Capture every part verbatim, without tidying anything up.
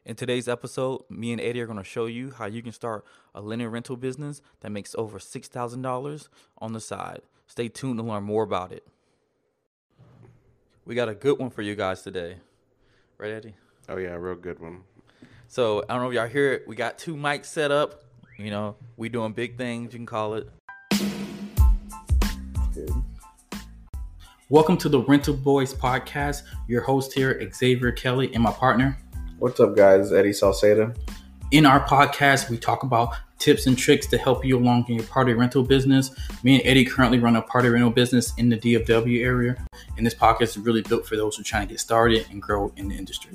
In today's episode, me and Eddie are going to show you how you can start a linen rental business that makes over six thousand dollars on the side. Stay tuned to learn more about it. We got a good one for you guys today. Right, Eddie? Oh, yeah, a real good one. So, I don't know if y'all hear it. We got two mics set up. You know, we doing big things, you can call it. Good. Welcome to the Rental Boys Podcast. Your host here, Xavier Kelly, and my partner. What's up, guys? Eddie Salceda. In our podcast, we talk about tips and tricks to help you along in your party rental business. Me and Eddie currently run a party rental business in the D F W area, and this podcast is really built for those who are trying to get started and grow in the industry.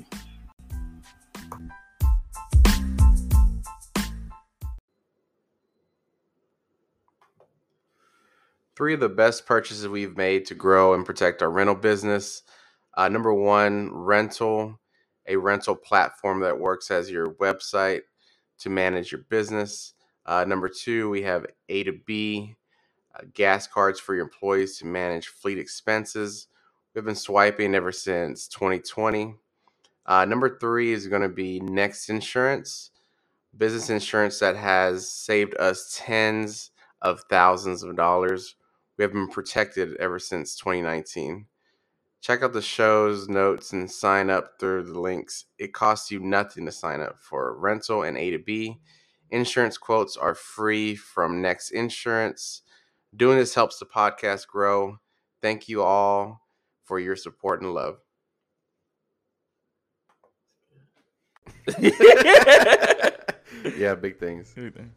Three of the best purchases we've made to grow and protect our rental business. Uh, number one, rental, a rental platform that works as your website to manage your business. Uh, number two, we have A to B, uh, gas cards for your employees to manage fleet expenses. We've been swiping ever since twenty twenty. Uh, number three is going to be Next Insurance, business insurance that has saved us tens of thousands of dollars. We have been protected ever since twenty nineteen. Check out the show's notes and sign up through the links. It costs you nothing to sign up for rental and A to B. Insurance quotes are free from Next Insurance. Doing this helps the podcast grow. Thank you all for your support and love. Yeah, big things.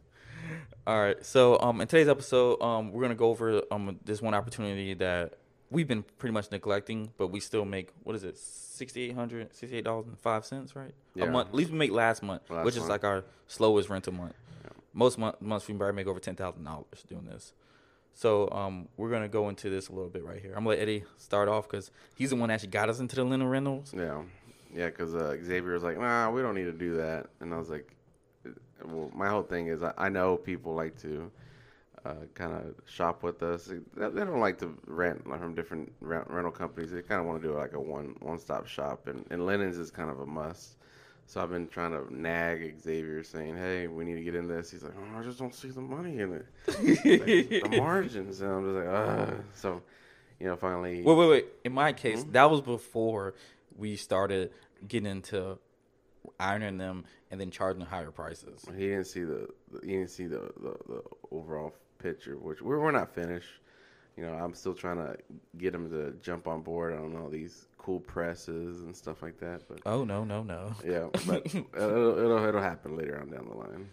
All right. So um, in today's episode, um, we're gonna go over um this one opportunity that we've been pretty much neglecting, but we still make, what is it, sixty-eight hundred dollars, sixty-eight dollars and five cents, right? Yeah. A month. At least we make last month, Last which month. is like our slowest rental month. Yeah. Most month, months we probably make over ten thousand dollars doing this. So um, we're gonna go into this a little bit right here. I'm gonna let Eddie start off because he's the one that actually got us into the linen rentals. Yeah, yeah, because uh, Xavier was like, nah, we don't need to do that. And I was like, well, my whole thing is I, I know people like to uh, kind of shop with us. They, they don't like to rent from different rent, rental companies. They kind of want to do like a one, one-stop shop. And, and linens is kind of a must. So I've been trying to nag Xavier saying, hey, we need to get in this. He's like, oh, I just don't see the money in it. Like, the margins. And I'm just like, ah. So, you know, finally. Wait, wait, wait. In my case, Hmm? that was before we started getting into ironing them and then charging higher prices. He didn't see the, the he didn't see the, the, the overall picture, which we're we're not finished. You know, I'm still trying to get him to jump on board on all these cool presses and stuff like that. But Oh, no, no, no. yeah, but it'll, it'll it'll happen later on down the line.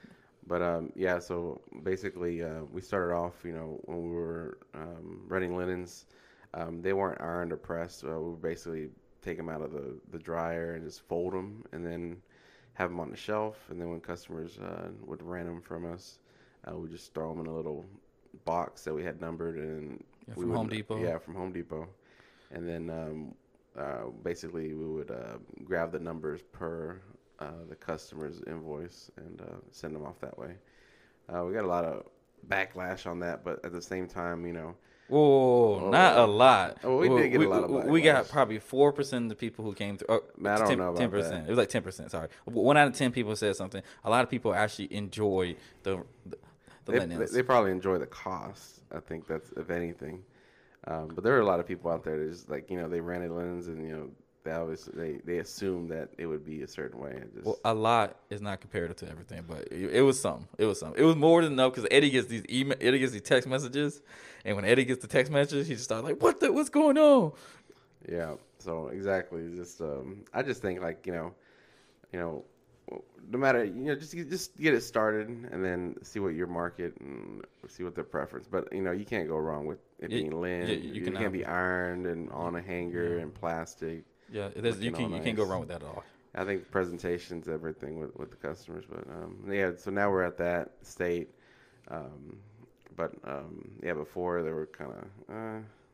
But um, yeah, so basically, uh, we started off, you know, when we were um, running linens, um, they weren't ironed or pressed. Uh, we would basically take them out of the, the dryer and just fold them, and then have them on the shelf. And then when customers uh, would rent them from us, uh, we just throw them in a little box that we had numbered, and Yeah, we from would, Home Depot. Yeah, from Home Depot. And then um, uh, basically we would uh, grab the numbers per uh, the customer's invoice and uh, send them off that way. Uh, we got a lot of backlash on that, but at the same time, you know, Whoa, Oh, not a lot. oh, we did get a lot of We, we got backlash. probably four percent of the people who came through. Oh, Man, I don't ten, know about ten percent. that. It was like ten percent. Sorry, one out of ten people said something. A lot of people actually enjoy the the, the they, linens. they, they probably enjoy the cost. I think that's, if anything. Um, but there are a lot of people out there that just, like, you know, they rented linens, and, you know, they always they, they assume that it would be a certain way. And just, Well, a lot is not comparative to everything, but it, it was some. It was some. It was more than enough because Eddie gets these email, Eddie gets these text messages, and when Eddie gets the text messages, he just starts like, "What the? What's going on?" yeah. So exactly, just um, I just think, like, you know, you know, no matter, you know, just just get it started and then see what your market and see what their preference. But, you know, you can't go wrong with it Yeah, being linen. yeah, you you cannot. can't be ironed and on a hanger Yeah. and plastic. Yeah, there's, you Looking can all you can't go nice. wrong with that at all. I think presentation's everything with, with the customers. But um, yeah, so now we're at that state. Um, but um, yeah, before they were kind of, uh,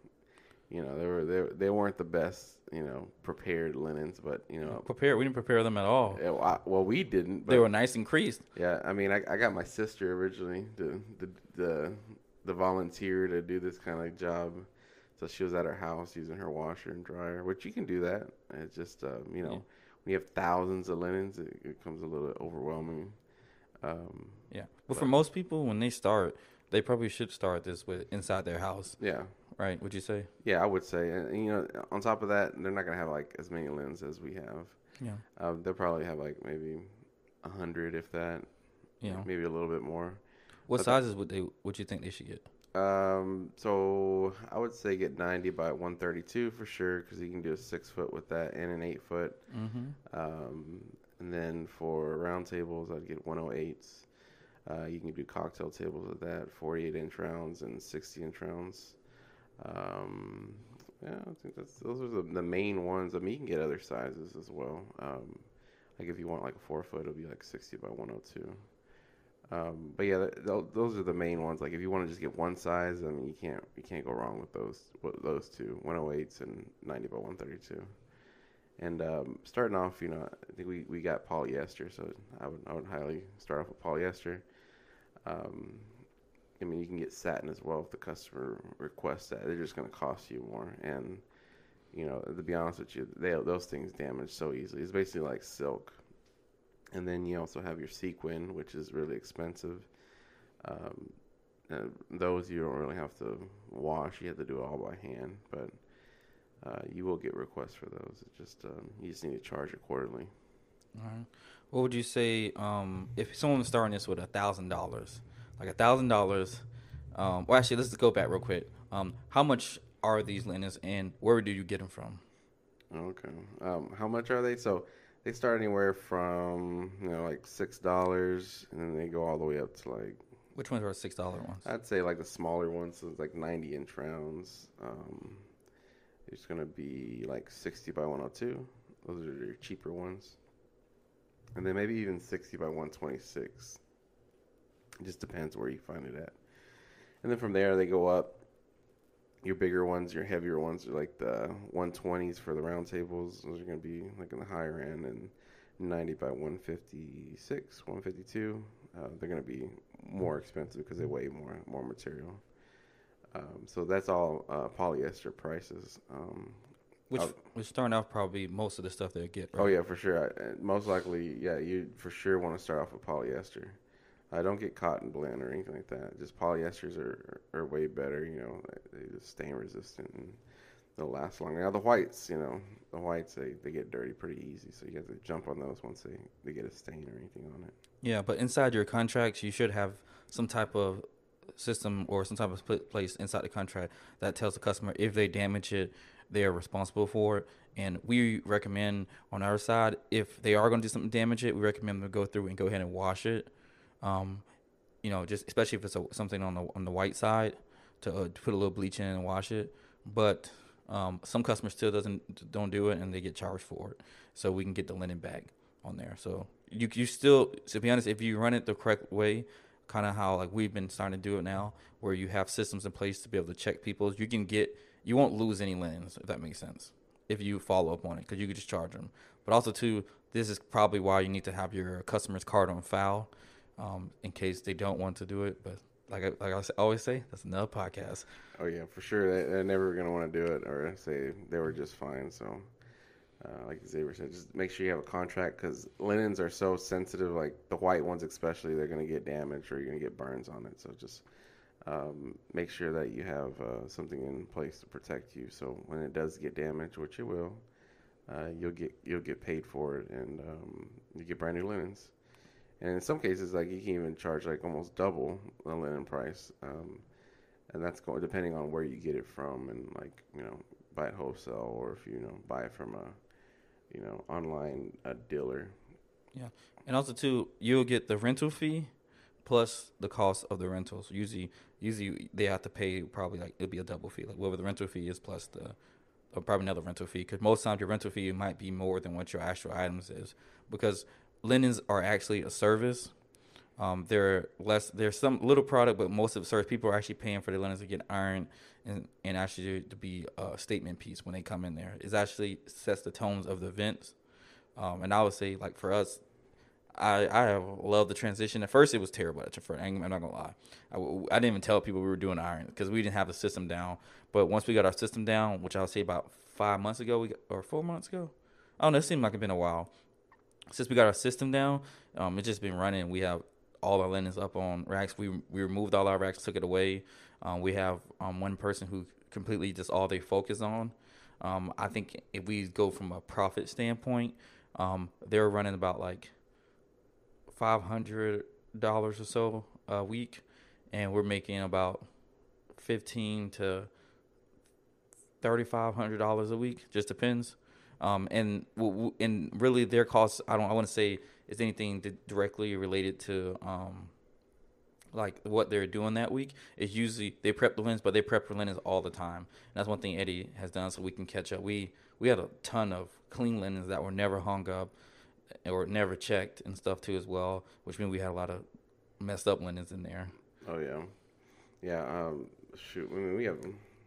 you know, they were they, they weren't the best, you know, prepared linens. But, you know, Prepare. We didn't prepare them at all. yeah, well, I- well, we didn't. But They were nice and creased. yeah, I mean, I, I got my sister originally to the the the volunteer to do this kind of job. So she was at her house using her washer and dryer, which you can do that. It's just, um, you know, Yeah. when you have thousands of linens, it, it becomes a little overwhelming. Um, Yeah. But, but for most people, when they start, they probably should start this with inside their house, yeah, right? Would you say? yeah, I would say, and, and, you know, on top of that, they're not gonna have like as many linens as we have. Yeah. Um, they'll probably have like maybe a hundred, if that, Yeah. maybe a little bit more. What But sizes would they? Would you think they should get? Um, so I would say get ninety by one thirty-two for sure, because you can do a six foot with that and an eight foot. Mm-hmm. Um, and then for round tables, I'd get one oh eights. Uh, you can do cocktail tables with that, forty-eight inch rounds and sixty inch rounds. Um, yeah, I think that's those are the, the main ones. I mean, you can get other sizes as well. Um, like if you want like a four foot, it'll be like sixty by one oh two. Um, but yeah, th- th- those are the main ones. Like if you want to just get one size, I mean, you can't you can't go wrong with those with those two, one oh eights and ninety by one thirty-two. And um, starting off, you know, I think we, we got polyester, so I would I would highly start off with polyester. Um, I mean, you can get satin as well if the customer requests that. They're just going to cost you more, and you know, to be honest with you, they those things damage so easily. It's basically like silk. And then you also have your sequin, which is really expensive. Um, and those you don't really have to wash; you have to do it all by hand. But uh, you will get requests for those. It just um, you just need to charge accordingly. All right. What would you say um, if someone was starting this with a thousand dollars, like a thousand dollars? Well, actually, let's go back real quick. Um, how much are these linens, and where do you get them from? Okay. Um, how much are they? So they start anywhere from you know like six dollars, and then they go all the way up to like. Which ones are six dollar ones? I'd say like the smaller ones, so it's like ninety inch rounds. Um, it's gonna be like sixty by one oh two. Those are your cheaper ones. And then maybe even sixty by one twenty-six. It just depends where you find it at. And then from there, they go up. Your bigger ones, your heavier ones are like the one twenties for the round tables. Those are going to be like in the higher end. And ninety by one fifty-six, one fifty-two, uh, they're going to be more expensive because they weigh more more material. Um, so that's all uh, polyester prices. Um, Which, I'll, which starting off probably most of the stuff they get. Right? Oh yeah, for sure. I, most likely, yeah, you for sure want to start off with polyester. I uh, don't get cotton blend or anything like that. Just polyesters are, are, are way better. You know, they, they just stain resistant and they'll last longer. Now the whites, you know, the whites they, they get dirty pretty easy, so you have to jump on those once they, they get a stain or anything on it. Yeah, but inside your contracts, you should have some type of system or some type of place inside the contract that tells the customer if they damage it, they are responsible for it. And we recommend on our side, if they are going to do something to damage it, we recommend them to go through and go ahead and wash it. Um, you know, just especially if it's a, something on the on the white side, to, uh, to put a little bleach in and wash it. But um, some customers still doesn't don't do it and they get charged for it. So we can get the linen back on there. So you you still, to be honest, if you run it the correct way, kind of how like we've been starting to do it now, where you have systems in place to be able to check people, you can get you won't lose any linens, if that makes sense, if you follow up on it, because you could just charge them. But also too, this is probably why you need to have your customer's card on file, um, in case they don't want to do it. But like I, like I always say, that's another podcast. Oh yeah, for sure. They, they're never gonna want to do it or say they were just fine. So, uh, like Xavier said, just make sure you have a contract, because linens are so sensitive. Like the white ones, especially, they're gonna get damaged or you're gonna get burns on it. So just um, make sure that you have uh, something in place to protect you. So when it does get damaged, which it will, uh, you'll get you'll get paid for it, and um, you get brand new linens. And in some cases, like you can even charge like almost double the linen price, um, and that's going depending on where you get it from, and like you know buy it wholesale, or if you know buy it from a you know online a dealer. Yeah, and also too, you'll get the rental fee plus the cost of the rentals. Usually, usually they have to pay probably like it'll be a double fee, like whatever the rental fee is plus the or probably another rental fee, because most times your rental fee might be more than what your actual items is, because linens are actually a service. Um, they're less. There's some little product, but most of the service, people are actually paying for the linens to get ironed and, and actually to be a statement piece when they come in there. It actually sets the tones of the events. Um, and I would say, like for us, I I love the transition. At first, it was terrible. At first, I'm not gonna lie. I, I didn't even tell people we were doing iron because we didn't have the system down. But once we got our system down, which I would say about five months ago, we got, or four months ago, I don't know. It seemed like it's been a while. since we got our system down, um, it's just been running. We have all our linens up on racks. We we removed all our racks, took it away. Um, we have um, one person who completely just all they focus on. Um, I think if we go from a profit standpoint, um, they're running about like five hundred dollars or so a week, and we're making about fifteen to thirty five hundred dollars a week. Just depends. Um, and w- w- and really their costs. I don't. I want to say is anything di- directly related to um, like what they're doing that week. Is usually they prep the linens, but they prep the linens all the time. And that's one thing Eddie has done, so we can catch up. We we had a ton of clean linens that were never hung up or never checked and stuff too as well, which means we had a lot of messed up linens in there. Oh yeah, yeah. Um, shoot, I mean, we have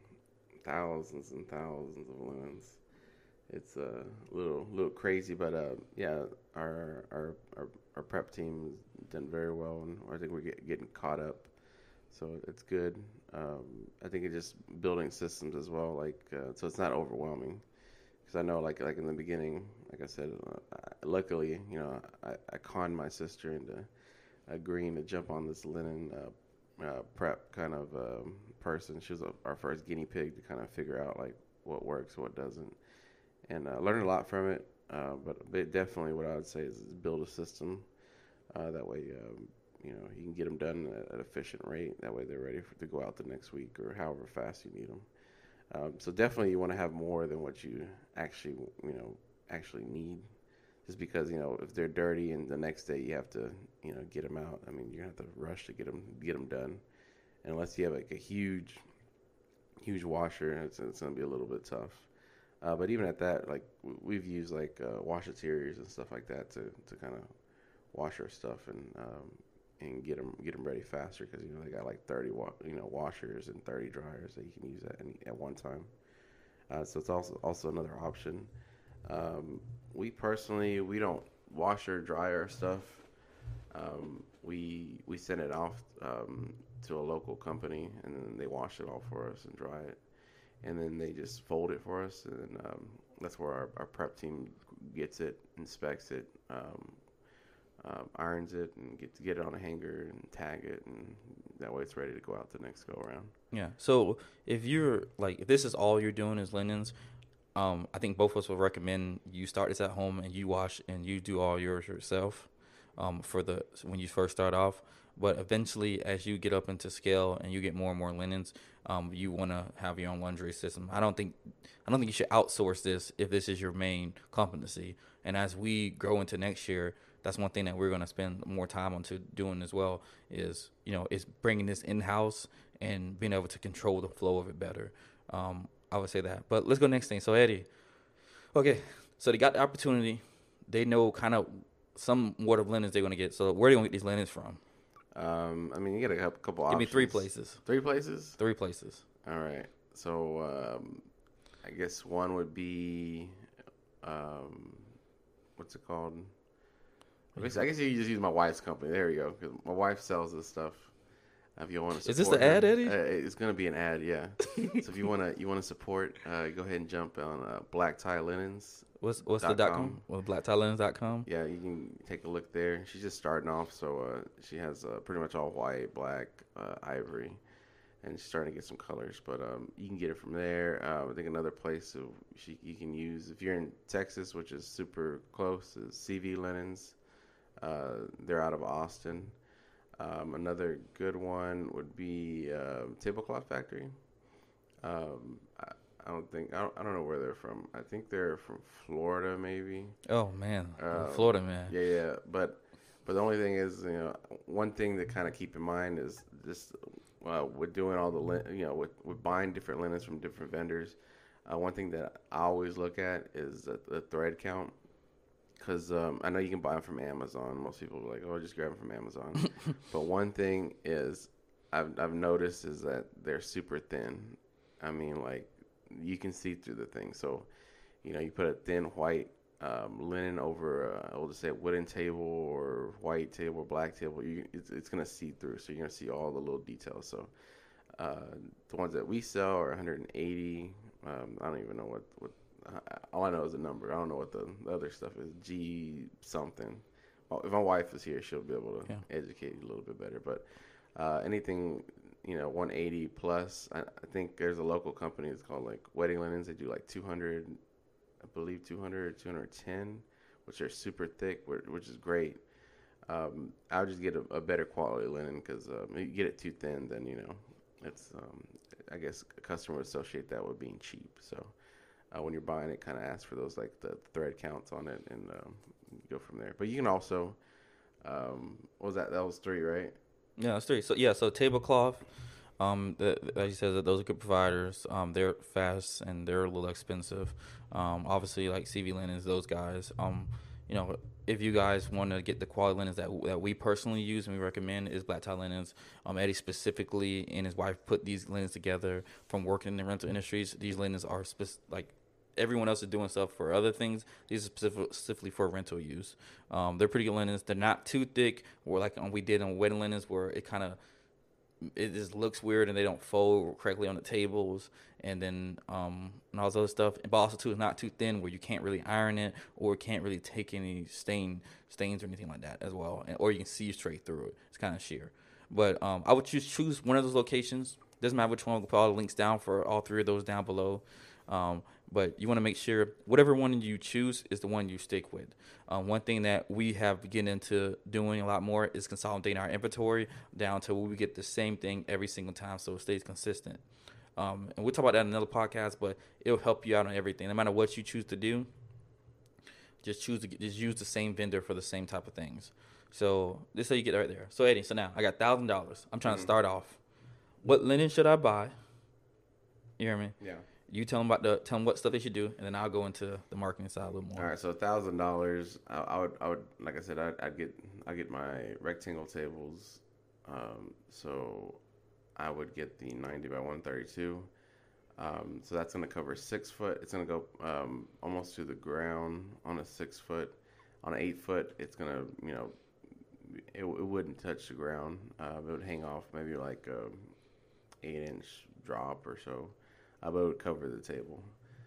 thousands and thousands of linens. It's a little little crazy, but uh, yeah, our, our our our prep team has done very well, and I think we're get, getting caught up. So it's good. Um, I think it's just building systems as well, like uh, so it's not overwhelming. Because I know, like like in the beginning, like I said, uh, I, luckily, you know, I, I conned my sister into agreeing to jump on this linen uh, uh, prep kind of um, person. She was a, our first guinea pig to kind of figure out like what works, what doesn't, and uh, learned a lot from it. Uh, but, but definitely, what I would say is, is build a system. Uh, that way, um, you know, you can get them done at an efficient rate. That way, they're ready for, to go out the next week or however fast you need them. Um, so definitely, you want to have more than what you actually, you know, actually need. Just because, you know, if they're dirty and the next day you have to, you know, get them out. I mean, you have to rush to get them get them done. And unless you have like a huge, huge washer, it's, it's going to be a little bit tough. Uh, but even at that, like we've used like uh, washaterios and stuff like that to, to kind of wash our stuff and um, and get them get them ready faster because you know they got like thirty wa- you know washers and thirty dryers that you can use at any, at one time. Uh, so it's also also another option. Um, we personally we don't wash or dry our stuff. Um, we we send it off um, to a local company and then they wash it all for us and dry it, and then they just fold it for us, and um, that's where our, our prep team gets it, inspects it, um, uh, irons it, and get to get it on a hanger and tag it, and that way it's ready to go out the next go around. Yeah. So if you're like, if this is all you're doing is linens, um, I think both of us would recommend you start this at home and you wash and you do all yours yourself, um, for the when you first start off. But eventually, as you get up into scale and you get more and more linens, um, you want to have your own laundry system. I don't think, I don't think you should outsource this if this is your main competency. And as we grow into next year, that's one thing that we're going to spend more time on to doing as well. Is you know is bringing this in house and being able to control the flow of it better. Um, I would say that. But let's go next thing. So Eddie, okay, so they got the opportunity. They know kind of somewhat of linens they're going to get. So where are they going to get these linens from? Um, I mean, you got a couple Give options. me three places. Three places? Three places. All right. So um, I guess one would be, um, what's it called? I guess, I guess you just use my wife's company. There you go. Because my wife sells this stuff. If you want to, is this the ad, her, Eddie? Uh, it's going to be an ad, yeah. So if you want to, you want to support, uh, go ahead and jump on uh, Black Tie Linens. What's what's the dot com? Well, black tie linens dot com. Yeah, you can take a look there. She's just starting off, so uh, she has uh, pretty much all white, black, uh, ivory, and she's starting to get some colors. But um, you can get it from there. Uh, I think another place so she you can use if you're in Texas, which is super close, is C V Linens. Uh, they're out of Austin. Um, another good one would be uh, Tablecloth Factory. Um, I, I don't think I don't, I don't know where they're from. I think they're from Florida, maybe. Oh man, Uh, Florida man. Yeah, yeah. But but the only thing is, you know, one thing to kind of keep in mind is this: uh, with doing all the lin- you know, with, with buying different linens from different vendors. Uh, one thing that I always look at is the, the thread count. Because um, I know you can buy them from Amazon. Most people are like, oh, just grab them from Amazon. But one thing is, I've, I've noticed is that they're super thin. I mean, like, you can see through the thing. So, you know, you put a thin white um, linen over, a, I'll just say a wooden table or white table or black table. You, it's it's going to see through. So you're going to see all the little details. So uh, the ones that we sell are one hundred eighty. Um, I don't even know what, what all I know is a number. I don't know what the, the other stuff is. G something. Well, if my wife is here, she'll be able to yeah. educate you a little bit better. But uh, anything, you know, one eighty plus. I, I think there's a local company. It's called like Wedding Linens. They do like two hundred, I believe two hundred, two ten, which are super thick, which is great. Um, I'll just get a, a better quality linen because um, you get it too thin, then you know, it's. Um, I guess a customer would associate that with being cheap. So uh, when you're buying it, kind of ask for those like the thread counts on it and um, go from there. But you can also, um, what was that? That was three, right? Yeah, that's three. So yeah, so tablecloth. Um, the, like you said, that those are good providers. Um, they're fast and they're a little expensive. Um, obviously like C V Linens, those guys. Um, you know, if you guys want to get the quality linens that that we personally use and we recommend is Black Tie Linens. Um, Eddie specifically and his wife put these linens together from working in the rental industries. These linens are spec- like everyone else is doing stuff for other things. These are specific, specifically for rental use. Um, they're pretty good linens. They're not too thick, or like we did on wedding linens, where it kind of it just looks weird and they don't fold correctly on the tables, and then um and all this other stuff. But also too, it's not too thin where you can't really iron it or can't really take any stain stains or anything like that as well, and, or you can see straight through it. It's kind of sheer. But um, I would choose choose one of those locations. Doesn't matter which one. We'll put all the links down for all three of those down below. Um, but you want to make sure whatever one you choose is the one you stick with. Um, one thing that we have begun into doing a lot more is consolidating our inventory down to where we get the same thing every single time, so it stays consistent. Um, and we'll talk about that in another podcast, but it'll help you out on everything. No matter what you choose to do, just choose to get, just use the same vendor for the same type of things. So this is how you get right there. So Eddie, so now I got thousand dollars. I'm trying mm-hmm. to start off. What linen should I buy? You hear me? Yeah. You tell them about the tell them what stuff they should do, and then I'll go into the marketing side a little more. All right, so a thousand dollars. I would, I would, like I said, I'd, I'd get, I get my rectangle tables. Um, so I would get the ninety by one thirty-two. Um, so that's going to cover six foot. It's going to go um, almost to the ground on a six foot. On an eight foot, it's going to, you know, it, it wouldn't touch the ground. Uh, it would hang off maybe like a eight inch drop or so. I would cover the table.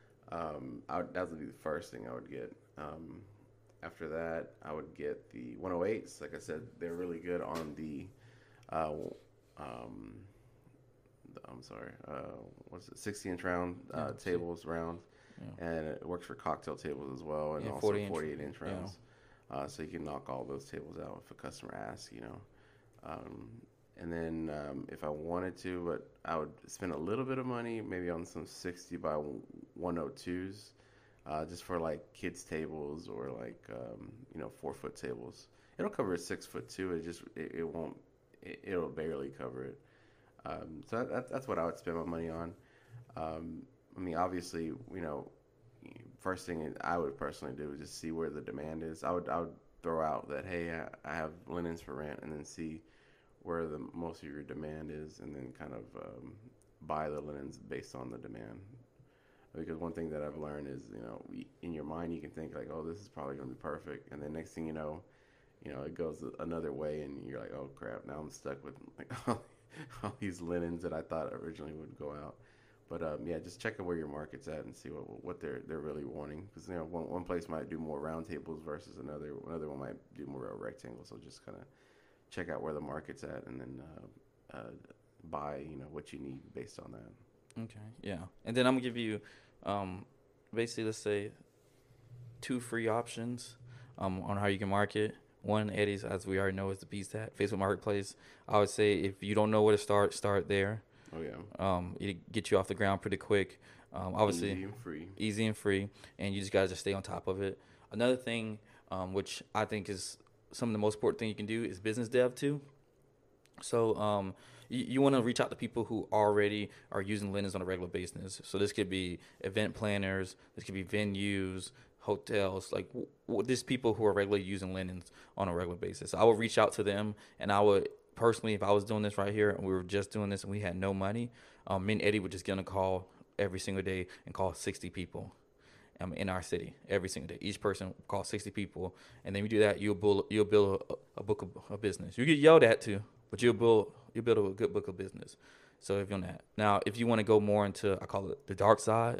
Um, I would, that would be the first thing I would get. Um, after that, I would get the one oh eights. Like I said, they're really good on the, uh, um, the I'm sorry, uh, what's it, sixty inch round uh, yeah, tables, rounds. Yeah. And it works for cocktail tables as well, and yeah, also forty-eight inch rounds. Yeah. Uh, so you can knock all those tables out if a customer asks, you know. Um, And then um, if I wanted to, but I would spend a little bit of money, maybe on some sixty by one oh twos, uh, just for like kids tables or like, um, you know, four foot tables. It'll cover a six foot too. It just, it, it won't, it, it'll barely cover it. Um, so that, that's what I would spend my money on. Um, I mean, obviously, you know, first thing I would personally do is just see where the demand is. I would, I would throw out that, hey, I, I have linens for rent, and then see where the most of your demand is, and then kind of um, buy the linens based on the demand. Because one thing that I've learned is, you know, in your mind you can think like, oh, this is probably going to be perfect, and then next thing you know, you know, it goes another way, and you're like, oh crap, now I'm stuck with like all, all these linens that I thought originally would go out. But um, yeah, just check out where your market's at and see what what they're they're really wanting. Because you know, one one place might do more round tables versus another another one might do more rectangles. So just kind of check out where the market's at, and then uh, uh, buy, you know, what you need based on that. Okay, yeah. And then I'm gonna give you, um, basically, let's say, two free options um, on how you can market. One, Eddie's, as we already know, is the Beast at Facebook Marketplace. I would say if you don't know where to start, start there. Oh yeah. Um, it get you off the ground pretty quick. Um, obviously, easy and free. Easy and free, and you just gotta just stay on top of it. Another thing, um, which I think is some of the most important thing you can do, is business dev too. So um, you, you want to reach out to people who already are using linens on a regular basis. So this could be event planners, this could be venues, hotels, like w- w- there's people who are regularly using linens on a regular basis. So I would reach out to them, and I would personally, if I was doing this right here and we were just doing this and we had no money, um, me and Eddie would just get on a call every single day and call sixty people. Um, in our city every single day. Each person calls sixty people, and then you do that, you'll build you'll build a, a book of a business. You get yelled at too, but you'll build you build a good book of business. So if you're on that now, if you want to go more into, I call it the dark side,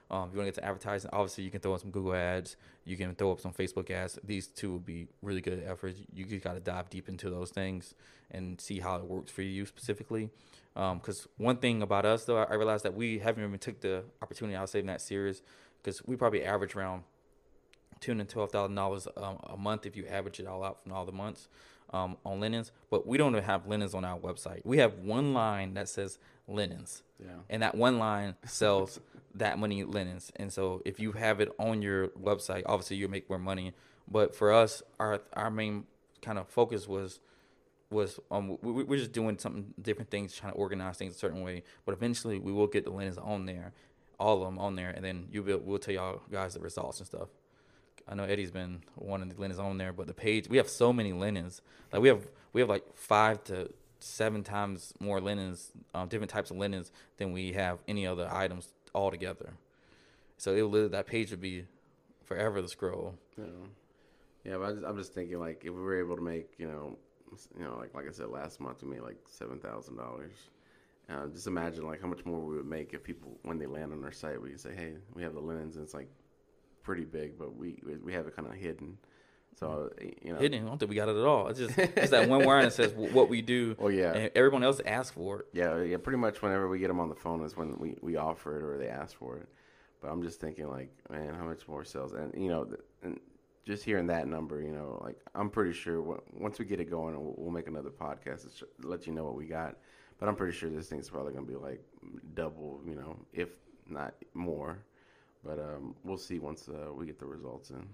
Um, if you want to get to advertising, obviously you can throw in some Google ads. You can throw up some Facebook ads. These two would be really good efforts. You just got to dive deep into those things and see how it works for you specifically. Because um, one thing about us, though, I realized that we haven't even took the opportunity, I'll say, in that series, because we probably average around two hundred twelve thousand dollars um, a month if you average it all out from all the months um, on linens. But we don't even have linens on our website. We have one line that says linens. Yeah. And that one line sells that many linens. And so if you have it on your website, obviously you'll make more money. But for us, our our main kind of focus was was um we, we're just doing something different things, trying to organize things a certain way. But eventually we will get the linens on there, all of them on there, and then you will we'll tell y'all guys the results and stuff. I know Eddie's been wanting the linens on there, but the page, we have so many linens. Like we have we have like five to seven times more linens, um, different types of linens than we have any other items altogether. So it will, that page would be forever to scroll. Yeah, yeah. But I just, I'm just thinking, like, if we were able to make, you know, you know, like like I said last month, we made like seven thousand dollars. Uh, just imagine like how much more we would make if people, when they land on our site, we can say, hey, we have the linens, and it's like pretty big, but we we have it kind of hidden. So, you know, hidden. I don't think we got it at all. It's just it's that one word that says what we do. Oh yeah. And everyone else asks for it. Yeah, yeah. Pretty much whenever we get them on the phone is when we, we offer it or they ask for it. But I'm just thinking, like, man, how much more sales? And you know, and just hearing that number, you know, like I'm pretty sure w- once we get it going, we'll, we'll make another podcast to let you know what we got. But I'm pretty sure this thing's probably gonna be like double, you know, if not more. But um, we'll see once uh, we get the results in.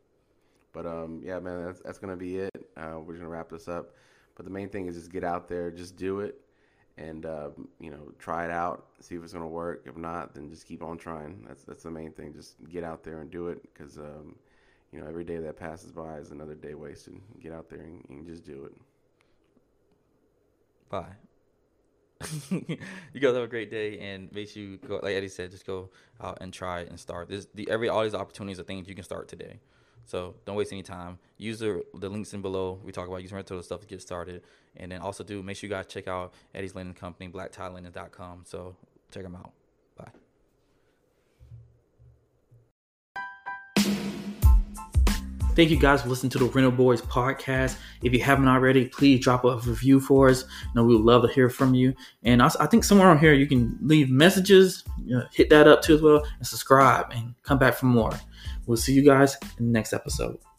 But um, yeah, man, that's that's gonna be it. Uh, we're gonna wrap this up. But the main thing is just get out there, just do it, and uh, you know, try it out, see if it's gonna work. If not, then just keep on trying. That's that's the main thing. Just get out there and do it, because um, you know, every day that passes by is another day wasted. Get out there and, and just do it. Bye. You guys have a great day, and make sure you go, like Eddie said, just go out and try and start. This the every all these opportunities are things you can start today. So don't waste any time. Use the, the links in below. We talk about using rental stuff to get started. And then also do make sure you guys check out Eddie's Linen Company, black tie linens dot com. So check them out. Bye. Thank you guys for listening to the Rental Boys podcast. If you haven't already, please drop a review for us. You know, we would love to hear from you. And also, I think somewhere on here you can leave messages. You know, hit that up too as well, and subscribe and come back for more. We'll see you guys in the next episode.